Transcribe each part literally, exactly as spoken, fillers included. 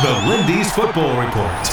The Lindy's Football Report.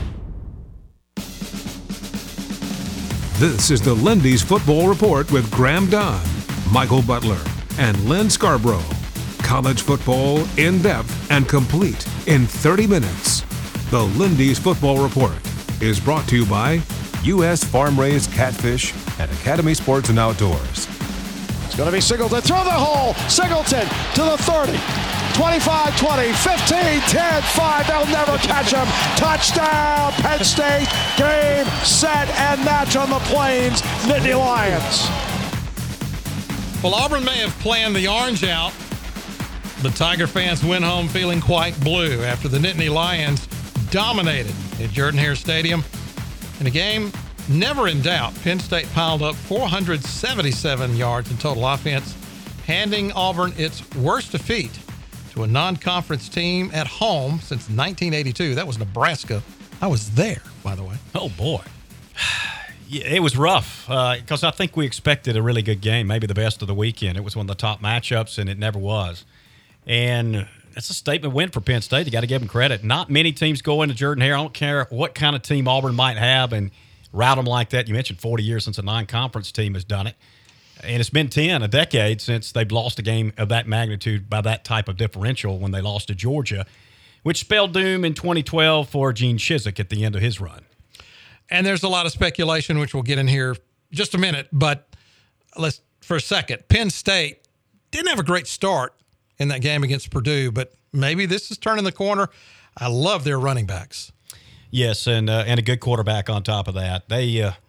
This is the Lindy's Football Report with Graham Dunn, Michael Butler, and Lynn Scarborough. College football in-depth and complete in thirty minutes. The Lindy's Football Report is brought to you by U S Farm-Raised Catfish at Academy Sports and Outdoors. It's going to be Singleton. Throw the hole. Singleton to the thirty. twenty-five twenty, fifteen, ten, five. They'll never catch him. Touchdown, Penn State. Game, set, and match on the Plains. Nittany Lions. Well, Auburn may have planned the orange out, but Tiger fans went home feeling quite blue after the Nittany Lions dominated at Jordan-Hare Stadium. In a game never in doubt, Penn State piled up four hundred seventy-seven yards in total offense, handing Auburn its worst defeat to a non-conference team at home since nineteen eighty-two. That was Nebraska. I was there, by the way. Oh, boy. Yeah, it was rough because uh, I think we expected a really good game, maybe the best of the weekend. It was one of the top matchups, and it never was. And that's a statement win for Penn State. You got to give them credit. Not many teams go into Jordan-Hare. I don't care what kind of team Auburn might have and route them like that. You mentioned forty years since a non-conference team has done it. And it's been ten, a decade, since they've lost a game of that magnitude by that type of differential when they lost to Georgia, which spelled doom in twenty twelve for Gene Chizik at the end of his run. And there's a lot of speculation, which we'll get in here just a minute. But let's for a second. Penn State didn't have a great start in that game against Purdue, but maybe this is turning the corner. I love their running backs. Yes, and uh, and a good quarterback on top of that. They uh,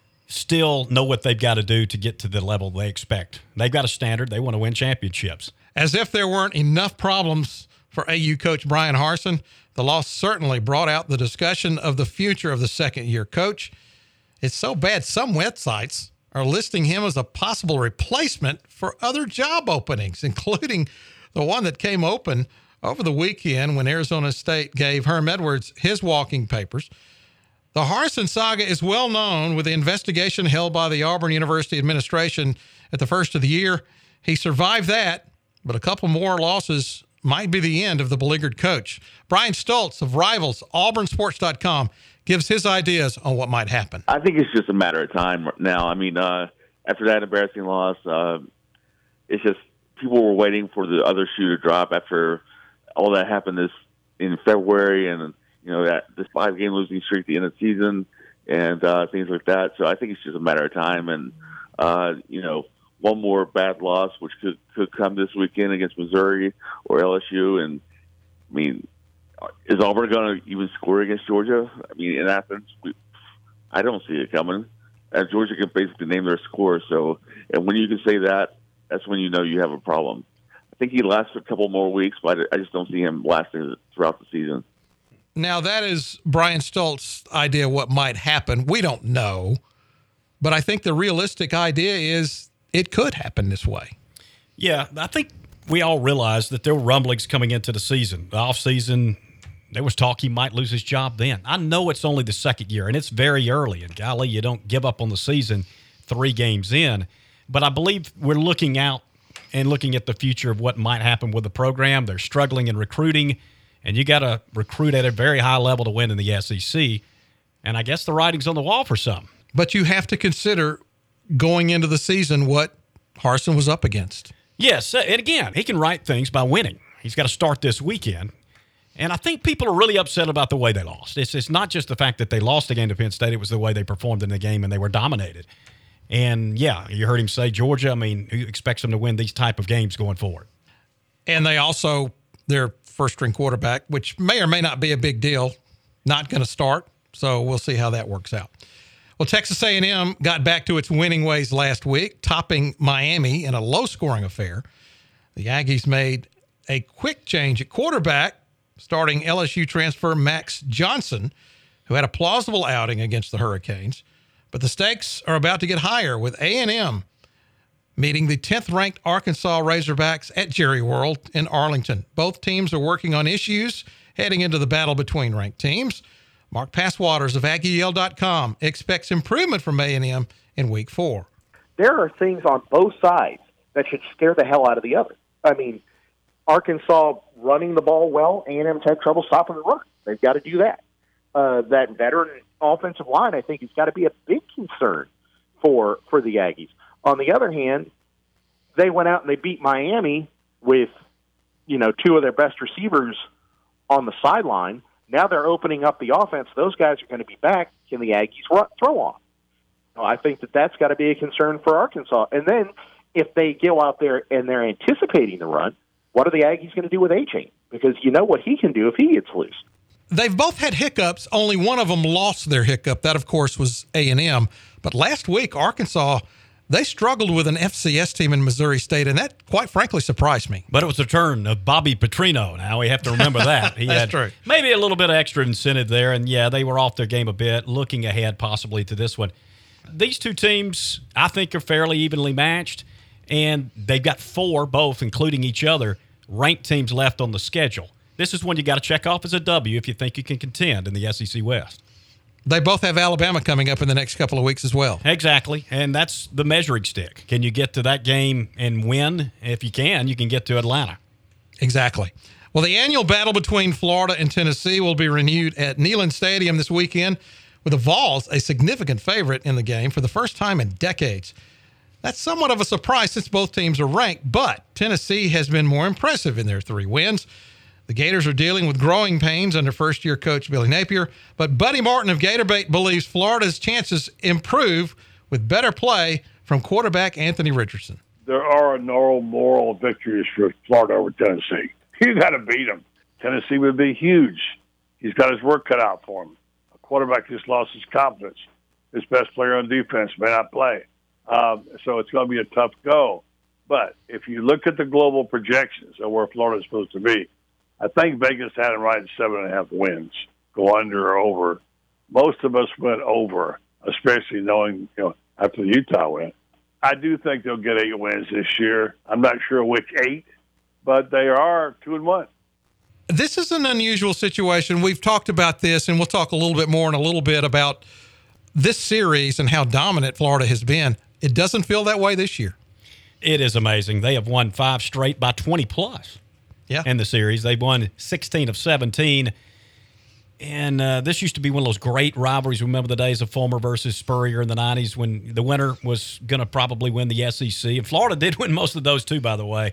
still know what they've got to do to get to the level they expect. They've got a standard. They want to win championships. As if there weren't enough problems for A U coach Brian Harsin, the loss certainly brought out the discussion of the future of the second-year coach. It's so bad some websites are listing him as a possible replacement for other job openings, including the one that came open over the weekend when Arizona State gave Herm Edwards his walking papers. The Harsin saga is well known with the investigation held by the Auburn University administration at the first of the year. He survived that, but a couple more losses might be the end of the beleaguered coach. Brian Stoltz of Rivals, Auburn Sports dot com, gives his ideas on what might happen. I think it's just a matter of time now. I mean, uh, after that embarrassing loss, uh, it's just people were waiting for the other shoe to drop after all that happened this in February and, you know, that this five-game losing streak at the end of the season and uh, things like that. So I think it's just a matter of time. And, uh, you know, one more bad loss, which could, could come this weekend against Missouri or L S U. And, I mean, is Auburn going to even score against Georgia? I mean, in Athens, we, I don't see it coming. And Georgia can basically name their score. So, and when you can say that, that's when you know you have a problem. I think he lasts a couple more weeks, but I just don't see him lasting throughout the season. Now, that is Brian Stoltz's idea of what might happen. We don't know. But I think the realistic idea is it could happen this way. Yeah, I think we all realized that there were rumblings coming into the season. The offseason, there was talk he might lose his job then. I know it's only the second year, and it's very early. And golly, you don't give up on the season three games in. But I believe we're looking out and looking at the future of what might happen with the program. They're struggling in recruiting, and you got to recruit at a very high level to win in the S E C. And I guess the writing's on the wall for some. But you have to consider going into the season what Harsin was up against. Yes, and again, he can right things by winning. He's got to start this weekend. And I think people are really upset about the way they lost. It's, it's not just the fact that they lost the game to Penn State. It was the way they performed in the game, and they were dominated. And, yeah, you heard him say Georgia. I mean, who expects them to win these type of games going forward? And they also, their first-string quarterback, which may or may not be a big deal, not going to start. So we'll see how that works out. Well, Texas A and M got back to its winning ways last week, topping Miami in a low-scoring affair. The Aggies made a quick change at quarterback, starting L S U transfer Max Johnson, who had a plausible outing against the Hurricanes. But the stakes are about to get higher with A and M meeting the tenth-ranked Arkansas Razorbacks at Jerry World in Arlington. Both teams are working on issues heading into the battle between ranked teams. Mark Passwaters of Aggie Yell dot com expects improvement from A and M in week four. There are things on both sides that should scare the hell out of the other. I mean, Arkansas running the ball well, A and M's had trouble stopping the run. They've got to do that. Uh, that veteran offensive line, I think, has got to be a big concern for for the Aggies. On the other hand, they went out and they beat Miami with, you know, two of their best receivers on the sideline. Now they're opening up the offense. Those guys are going to be back. Can the Aggies run, throw on? Well, I think that that's got to be a concern for Arkansas. And then if they go out there and they're anticipating the run, what are the Aggies going to do with A-Chain? Because you know what he can do if he gets loose. They've both had hiccups. Only one of them lost their hiccup. That, of course, was A and M. But last week, Arkansas, they struggled with an F C S team in Missouri State, and that, quite frankly, surprised me. But it was the turn of Bobby Petrino. Now we have to remember that. He That's had true. Maybe a little bit of extra incentive there, and, yeah, they were off their game a bit, looking ahead possibly to this one. These two teams, I think, are fairly evenly matched, and they've got four, both, including each other, ranked teams left on the schedule. This is one you got to check off as a W if you think you can contend in the S E C West. They both have Alabama coming up in the next couple of weeks as well. Exactly, and that's the measuring stick. Can you get to that game and win? If you can, you can get to Atlanta. Exactly. Well, the annual battle between Florida and Tennessee will be renewed at Neyland Stadium this weekend, with the Vols a significant favorite in the game for the first time in decades. That's somewhat of a surprise since both teams are ranked, but Tennessee has been more impressive in their three wins. The Gators are dealing with growing pains under first-year coach Billy Napier, but Buddy Martin of Gatorbait believes Florida's chances improve with better play from quarterback Anthony Richardson. There are no moral victories for Florida over Tennessee. You got to beat them. Tennessee would be huge. He's got his work cut out for him. A quarterback just lost his confidence. His best player on defense may not play. Um, so it's going to be a tough go. But if you look at the global projections of where Florida is supposed to be, I think Vegas had him right at seven and a half wins, go under or over. Most of us went over, especially knowing, you know, after the Utah win. I do think they'll get eight wins this year. I'm not sure which eight, but they are two and one. This is an unusual situation. We've talked about this, and we'll talk a little bit more in a little bit about this series and how dominant Florida has been. It doesn't feel that way this year. It is amazing. They have won five straight by twenty plus. Yeah. In the series. They've won sixteen of seventeen. And uh, this used to be one of those great rivalries. Remember the days of Fulmer versus Spurrier in the nineties when the winner was going to probably win the S E C. And Florida did win most of those too, by the way.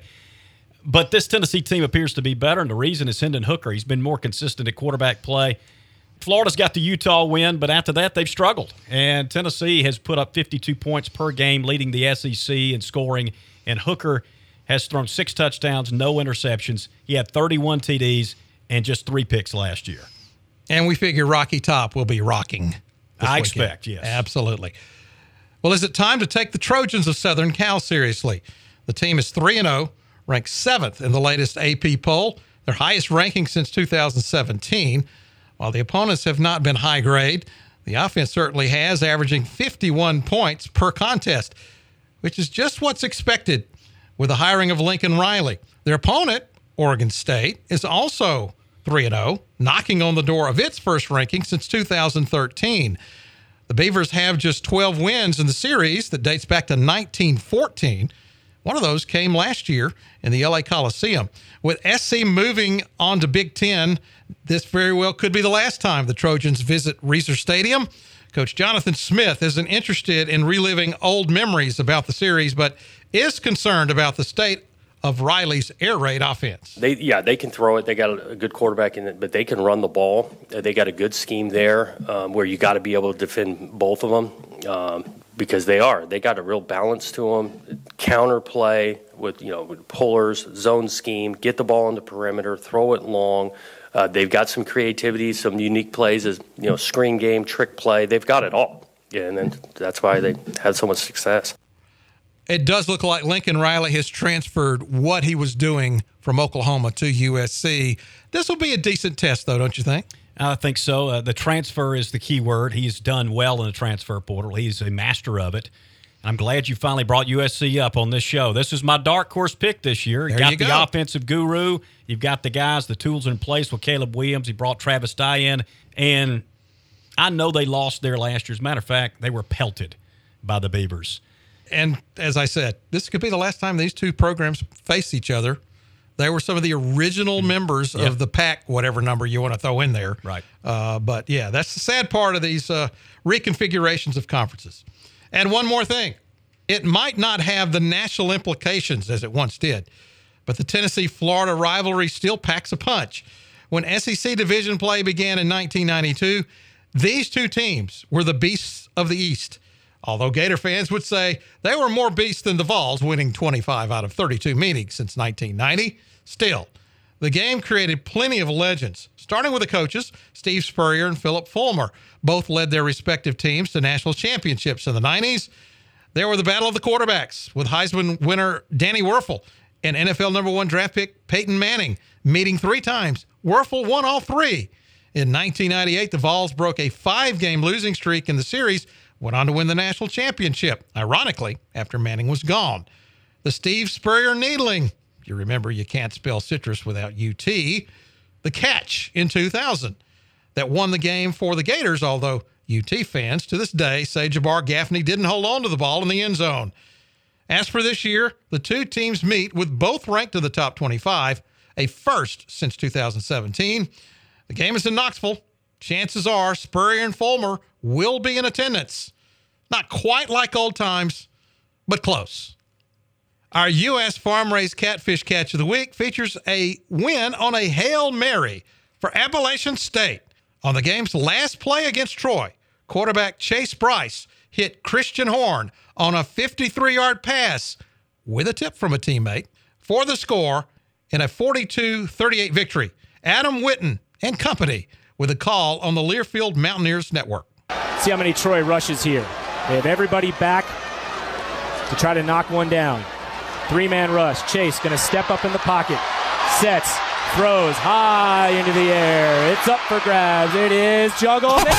But this Tennessee team appears to be better, and the reason is Hendon Hooker. He's been more consistent at quarterback play. Florida's got the Utah win, but after that, they've struggled. And Tennessee has put up fifty-two points per game, leading the S E C in scoring. And Hooker has thrown six touchdowns, no interceptions. He had thirty-one T Ds and just three picks last year. And we figure Rocky Top will be rocking this I weekend. expect, yes. Absolutely. Well, is it time to take the Trojans of Southern Cal seriously? The team is three and oh, ranked seventh in the latest A P poll, their highest ranking since two thousand seventeen. While the opponents have not been high grade, the offense certainly has, averaging fifty-one points per contest, which is just what's expected with the hiring of Lincoln Riley. Their opponent, Oregon State, is also three and oh, knocking on the door of its first ranking since two thousand thirteen. The Beavers have just twelve wins in the series that dates back to nineteen fourteen. One of those came last year in the L A Coliseum. With S C moving on to Big Ten, this very well could be the last time the Trojans visit Reser Stadium. Coach Jonathan Smith isn't interested in reliving old memories about the series, but is concerned about the state of Riley's air raid offense. They, yeah, they can throw it. They got a, a good quarterback in it, but they can run the ball. They got a good scheme there um, where you got to be able to defend both of them um, because they are. They got a real balance to them. Counter play with, you know, with pullers, zone scheme, get the ball on the perimeter, throw it long. Uh, they've got some creativity, some unique plays as, you know, screen game, trick play. They've got it all. Yeah, and then that's why they had so much success. It does look like Lincoln Riley has transferred what he was doing from Oklahoma to U S C. This will be a decent test, though, don't you think? I think so. Uh, the transfer is the key word. He's done well in the transfer portal. He's a master of it. I'm glad you finally brought U S C up on this show. This is my dark horse pick this year. You there got you the go. offensive guru. You've got the guys, the tools in place with Caleb Williams. He brought Travis Dye in. And I know they lost there last year. As a matter of fact, they were pelted by the Beavers. And as I said, this could be the last time these two programs face each other They were some of the original members Yeah. of the pack, whatever number you want to throw in there. Right. Uh, but, yeah, that's the sad part of these uh, reconfigurations of conferences. And one more thing. It might not have the national implications as it once did, but the Tennessee-Florida rivalry still packs a punch. When S E C division play began in nineteen ninety-two, these two teams were the beasts of the East. Although Gator fans would say they were more beasts than the Vols, winning twenty-five out of thirty-two meetings since nineteen ninety. Still, the game created plenty of legends, starting with the coaches, Steve Spurrier and Philip Fulmer. Both led their respective teams to national championships in the nineties. There were the battle of the quarterbacks with Heisman winner Danny Werfel and N F L number one draft pick Peyton Manning, meeting three times. Werfel won all three. In nineteen ninety-eight, the Vols broke a five-game losing streak in the series, went on to win the national championship, ironically, after Manning was gone. The Steve Spurrier Needling, you remember you can't spell citrus without U T, the catch in two thousand that won the game for the Gators, although U T fans to this day say Jabbar Gaffney didn't hold on to the ball in the end zone. As for this year, the two teams meet with both ranked in the top twenty-five, a first since two thousand seventeen. The game is in Knoxville. Chances are Spurrier and Fulmer will be in attendance. Not quite like old times, but close. Our U S Farm-Raised Catfish Catch of the Week features a win on a Hail Mary for Appalachian State. On the game's last play against Troy, quarterback Chase Bryce hit Christian Horn on a fifty-three-yard pass with a tip from a teammate for the score in a forty-two thirty-eight victory. Adam Witten and company with a call on the Learfield Mountaineers Network. See how many Troy rushes here. They have everybody back to try to knock one down. Three-man rush. Chase going to step up in the pocket. Sets. Throws high into the air. It's up for grabs. It is juggled. He got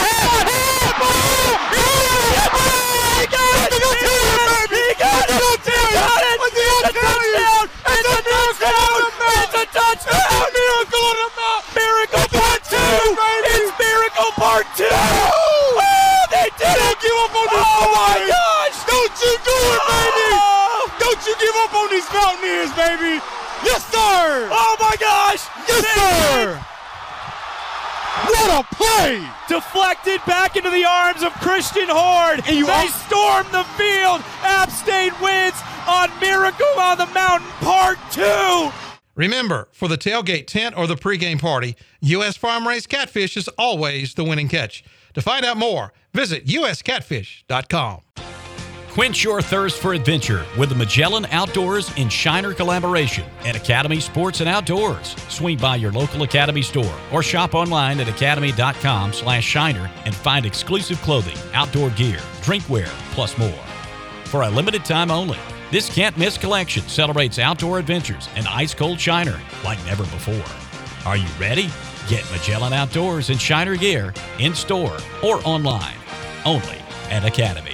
it! He got it! He got it! It's a touchdown! It's a touchdown! It's a touchdown! Miracle on the mountain! Miracle part two! It's miracle part two! Oh, they did it! Don't give up on this! Oh my gosh! Don't you do it, baby! Don't you give up on these Mountaineers, baby! Yes, sir! Oh my gosh! Yes, sir! What a play! Deflected back into the arms of Christian Horn. And you they all- storm the field. App State wins on Miracle on the Mountain Part two. Remember, for the tailgate tent or the pregame party, U S Farm-Raised Catfish is always the winning catch. To find out more, visit U S catfish dot com. Quench your thirst for adventure with the Magellan Outdoors and Shiner collaboration at Academy Sports and Outdoors. Swing by your local Academy store or shop online at academy.com slash Shiner and find exclusive clothing, outdoor gear, drinkware, plus more. For a limited time only, this can't-miss collection celebrates outdoor adventures and ice-cold Shiner like never before. Are you ready? Get Magellan Outdoors and Shiner gear in-store or online, only at Academy.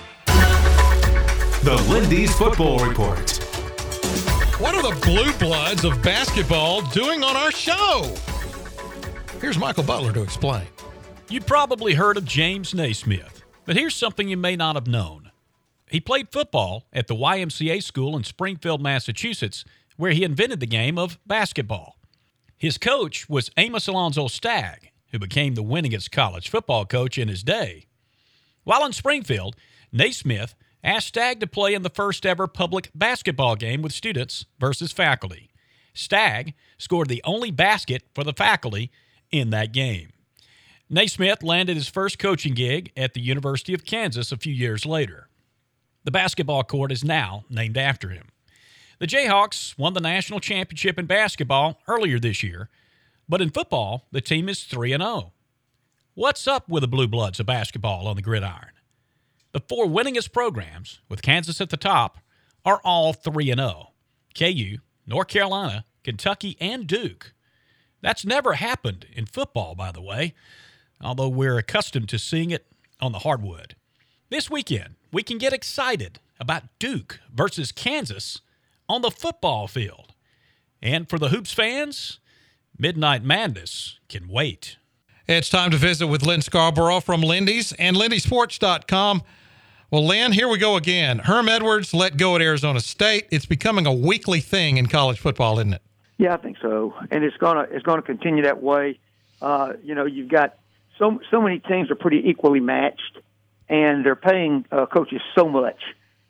The Lindy's Football Report. What are the Blue Bloods of basketball doing on our show? Here's Michael Butler to explain. You probably heard of James Naismith, but here's something you may not have known. He played football at the Y M C A school in Springfield, Massachusetts, where he invented the game of basketball. His coach was Amos Alonzo Stagg, who became the winningest college football coach in his day. While in Springfield, Naismith asked Stagg to play in the first ever public basketball game with students versus faculty. Stagg scored the only basket for the faculty in that game. Naismith landed his first coaching gig at the University of Kansas a few years later. The basketball court is now named after him. The Jayhawks won the national championship in basketball earlier this year, but in football, the team is three and oh. What's up with the Blue Bloods of basketball on the gridiron? The four winningest programs, with Kansas at the top, are all three and oh. K U, North Carolina, Kentucky, and Duke. That's never happened in football, by the way, although we're accustomed to seeing it on the hardwood. This weekend, we can get excited about Duke versus Kansas on the football field. And for the Hoops fans, Midnight Madness can wait. It's time to visit with Lynn Scarborough from Lindy's and Lindy Sports dot com. Well, Lynn, here we go again. Herm Edwards let go at Arizona State. It's becoming a weekly thing in college football, isn't it? Yeah, I think so, and it's gonna it's gonna continue that way. Uh, you know, you've got so so many teams are pretty equally matched, and they're paying uh, coaches so much,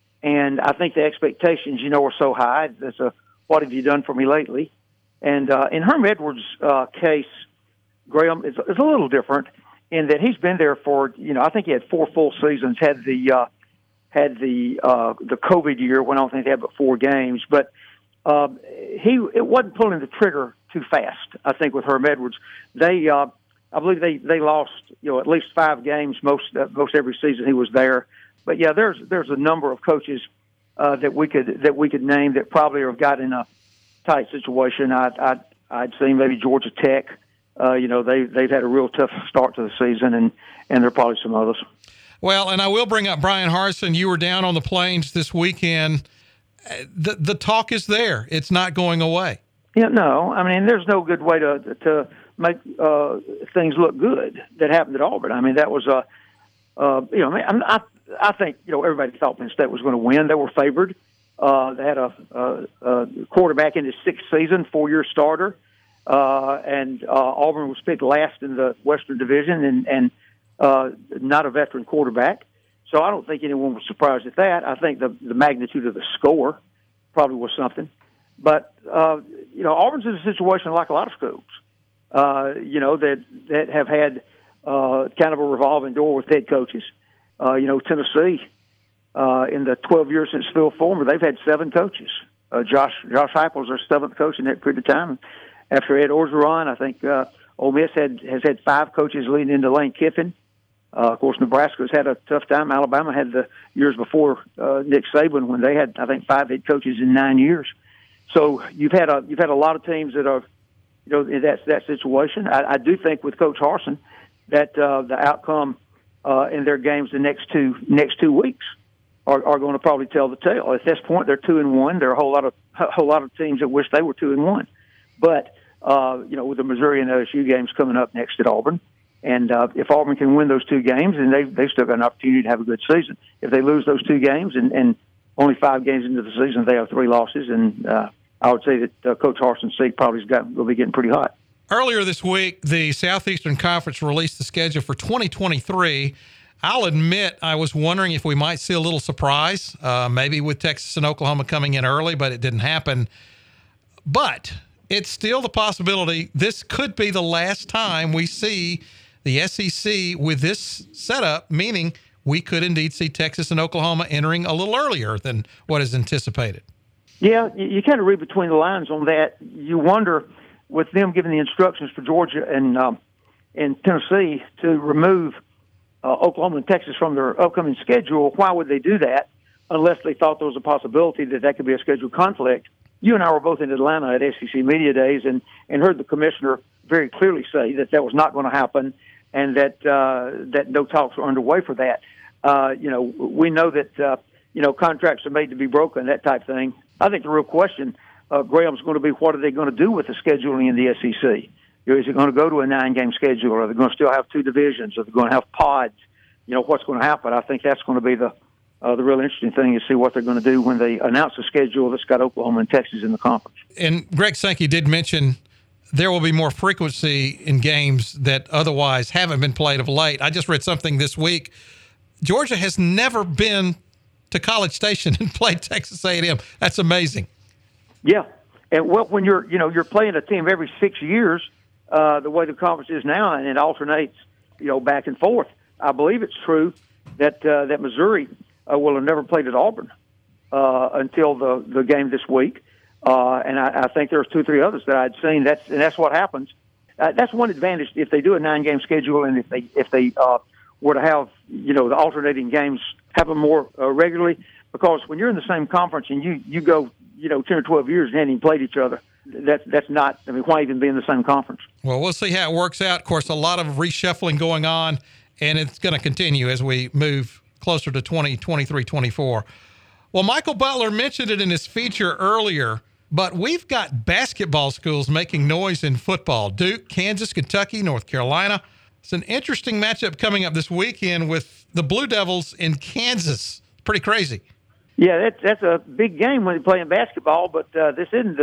and I think the expectations, you know, are so high. There's a what have you done for me lately? And uh, in Herm Edwards' uh, case, Graham is, is a little different in that he's been there for, you know, I think he had four full seasons. Had the uh, had the uh, the COVID year when I don't think they had but four games, but. Uh, he it wasn't pulling the trigger too fast. I think with Herm Edwards, they uh, I believe they, they lost you know at least five games most uh, most every season he was there. But yeah, there's there's a number of coaches uh, that we could that we could name that probably have got in a tight situation. I I I'd say maybe Georgia Tech. Uh, you know they they've had a real tough start to the season, and and there are probably some others. Well, and I will bring up Brian Harsin. You were down on the Plains this weekend. The the talk is there. It's not going away. Yeah, no. I mean, there's no good way to to make uh, things look good that happened at Auburn. I mean, that was a, uh, you know, I, I I think you know everybody thought Penn State was going to win. They were favored. Uh, they had a, a, a quarterback in his sixth season, four-year starter, uh, and uh, Auburn was picked last in the Western Division, and and uh, not a veteran quarterback. So I don't think anyone was surprised at that. I think the the magnitude of the score probably was something. But, uh, you know, Auburn's in a situation like a lot of schools, uh, you know, that, that have had uh, kind of a revolving door with head coaches. Uh, you know, Tennessee, uh, in the twelve years since Phil Fulmer, they've had seven coaches. Uh, Josh Josh Heupel's their seventh coach in that period of time. After Ed Orgeron, I think uh, Ole Miss had, has had five coaches leading into Lane Kiffin. Uh, of course, Nebraska's had a tough time. Alabama had the years before uh, Nick Saban when they had, I think, five head coaches in nine years. So you've had a you've had a lot of teams that are, you know, in that that situation. I, I do think with Coach Harsin that uh, the outcome uh, in their games the next two next two weeks are, are going to probably tell the tale. At this point, they're two and one. There are a whole lot of a whole lot of teams that wish they were two and one, but uh, you know, with the Missouri and L S U games coming up next at Auburn. And uh, if Auburn can win those two games, then they've, they've still got an opportunity to have a good season. If they lose those two games and, and only five games into the season, they have three losses. And uh, I would say that uh, Coach Harsin's seat probably got, will be getting pretty hot. Earlier this week, the Southeastern Conference released the schedule for twenty twenty-three. I'll admit I was wondering if we might see a little surprise, uh, maybe with Texas and Oklahoma coming in early, but it didn't happen. But it's still the possibility this could be the last time we see the S E C with this setup, meaning we could indeed see Texas and Oklahoma entering a little earlier than what is anticipated. Yeah, you, you kind of read between the lines on that. You wonder, with them giving the instructions for Georgia and um, and Tennessee to remove uh, Oklahoma and Texas from their upcoming schedule, why would they do that unless they thought there was a possibility that that could be a schedule conflict? You and I were both in Atlanta at S E C Media Days and, and heard the commissioner very clearly say that that was not going to happen, and that uh, that no talks were underway for that. Uh, you know, we know that, uh, you know, contracts are made to be broken, that type of thing. I think the real question, uh, Graham's going to be, what are they going to do with the scheduling in the S E C? You know, is it going to go to a nine-game schedule? Are they going to still have two divisions? Are they going to have pods? You know, what's going to happen? I think that's going to be the uh, the real interesting thing, is see what they're going to do when they announce a schedule that's got Oklahoma and Texas in the conference. And Greg Sankey did mention there will be more frequency in games that otherwise haven't been played of late. I just read something this week. Georgia has never been to College Station and played Texas A and M. That's amazing. Yeah, and well, when you're you know you're playing a team every six years, uh, the way the conference is now, and it alternates, you know, back and forth. I believe it's true that uh, that Missouri uh, will have never played at Auburn uh, until the the game this week. Uh, and I, I think there's two or three others that I'd seen. That's and that's what happens. Uh, that's one advantage if they do a nine-game schedule, and if they if they uh, were to have you know the alternating games happen more uh, regularly. Because when you're in the same conference and you, you go you know ten or twelve years and haven't even played each other, that's that's not. I mean, why even be in the same conference? Well, we'll see how it works out. Of course, a lot of reshuffling going on, and it's going to continue as we move closer to twenty twenty-three twenty-four. Well, Michael Butler mentioned it in his feature earlier, but we've got basketball schools making noise in football. Duke, Kansas, Kentucky, North Carolina. It's an interesting matchup coming up this weekend with the Blue Devils in Kansas. Pretty crazy. Yeah, that's, that's a big game when you're playing basketball, but uh, this isn't the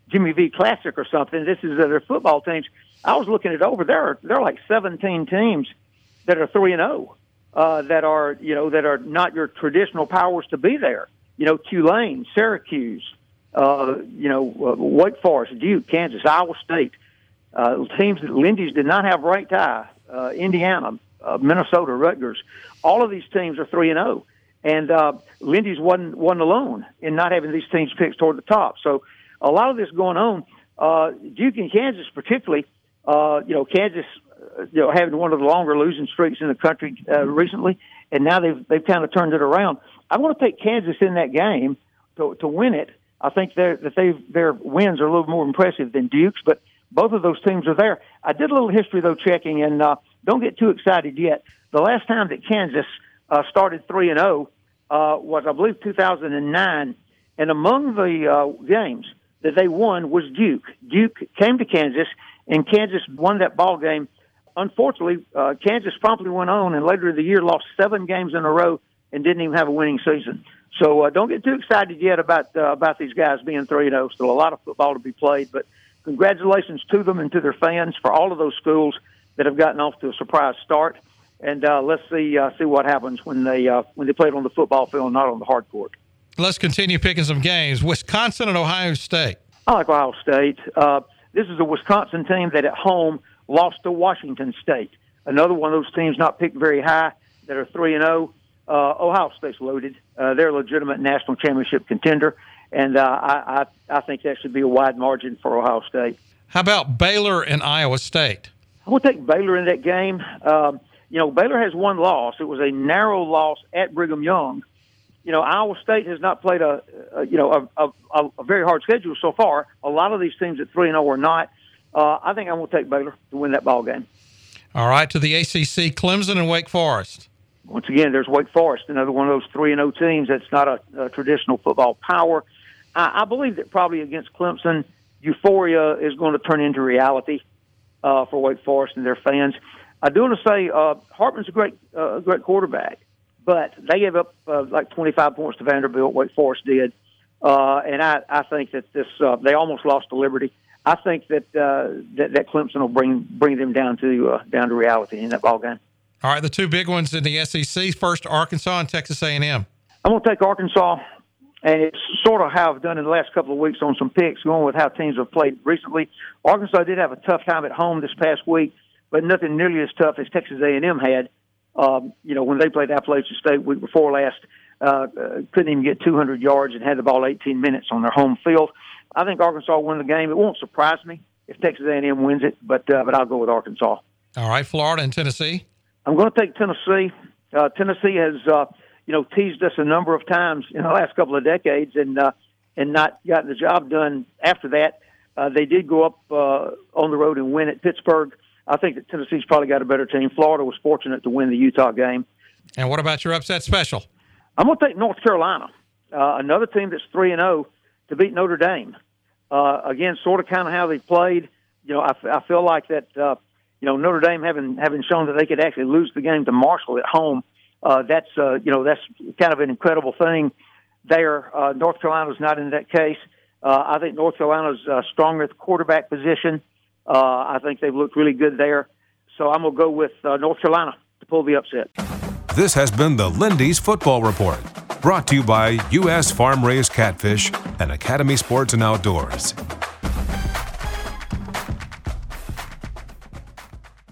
Jimmy V Classic or something. This is uh, their football teams. I was looking it over. There are there are like seventeen teams that are three and zero. Uh, that are, you know, that are not your traditional powers to be there. You know, Tulane, Syracuse, uh, you know, uh, Wake Forest, Duke, Kansas, Iowa State, uh, teams that Lindy's did not have ranked high, uh, Indiana, uh, Minnesota, Rutgers. All of these teams are three and zero, and uh, Lindy's wasn't wasn't alone in not having these teams picked toward the top. So a lot of this going on. Uh, Duke and Kansas, particularly, uh, you know, Kansas. You know, having one of the longer losing streaks in the country uh, recently, and now they've they've kind of turned it around. I want to take Kansas in that game to to win it. I think that they their wins are a little more impressive than Duke's, but both of those teams are there. I did a little history though checking, and uh, don't get too excited yet. The last time that Kansas uh, started three and zero uh, was, I believe, two thousand nine, and among the uh, games that they won was Duke. Duke came to Kansas, and Kansas won that ball game. Unfortunately, uh, Kansas promptly went on and later in the year lost seven games in a row and didn't even have a winning season. So uh, don't get too excited yet about uh, about these guys being three and oh. Still a lot of football to be played, but congratulations to them and to their fans for all of those schools that have gotten off to a surprise start. And uh, let's see uh, see what happens when they uh, when they play it on the football field, not on the hard court. Let's continue picking some games. Wisconsin and Ohio State. I like Ohio State. Uh, this is a Wisconsin team that at home lost to Washington State. Another one of those teams not picked very high that are three and zero. Uh, Ohio State's loaded. Uh, they're a legitimate national championship contender, and uh, I, I I think that should be a wide margin for Ohio State. How about Baylor and Iowa State? I'm going to take Baylor in that game. Um, you know, Baylor has one loss. It was a narrow loss at Brigham Young. You know, Iowa State has not played a, a you know a, a, a very hard schedule so far. A lot of these teams at three and zero are not. Uh, I think I'm going to take Baylor to win that ball game. All right, to the A C C, Clemson and Wake Forest. Once again, there's Wake Forest, another one of those three and zero teams that's not a, a traditional football power. I, I believe that probably against Clemson, euphoria is going to turn into reality uh, for Wake Forest and their fans. I do want to say uh, Hartman's a great, uh, great quarterback, but they gave up uh, like twenty-five points to Vanderbilt. Wake Forest did, uh, and I, I think that this uh, they almost lost to Liberty. I think that, uh, that that Clemson will bring bring them down to uh, down to reality in that ball game. All right, the two big ones in the S E C. First, Arkansas and Texas A and M. I'm going to take Arkansas, and it's sort of how I've done in the last couple of weeks on some picks, going with how teams have played recently. Arkansas did have a tough time at home this past week, but nothing nearly as tough as Texas A and M had. Um, you know, when they played Appalachian State week before last, uh, uh, couldn't even get two hundred yards and had the ball eighteen minutes on their home field. I think Arkansas will win the game. It won't surprise me if Texas A and M wins it, but uh, but I'll go with Arkansas. All right, Florida and Tennessee. I'm going to take Tennessee. Uh, Tennessee has, uh, you know, teased us a number of times in the last couple of decades, and uh, and not gotten the job done. After that, uh, they did go up uh, on the road and win at Pittsburgh. I think that Tennessee's probably got a better team. Florida was fortunate to win the Utah game. And what about your upset special? I'm going to take North Carolina, uh, another team that's three and zero, to beat Notre Dame. Uh, again, sort of kind of how they played. You know, I, I feel like that. Uh, you know, Notre Dame having having shown that they could actually lose the game to Marshall at home. Uh, that's uh, you know that's kind of an incredible thing. There, uh, North Carolina's not in that case. Uh, I think North Carolina's uh, stronger at the quarterback position. Uh, I think they've looked really good there. So I'm going to go with uh, North Carolina to pull the upset. This has been the Lindy's Football Report, brought to you by U S Farm Raised Catfish and Academy Sports and Outdoors.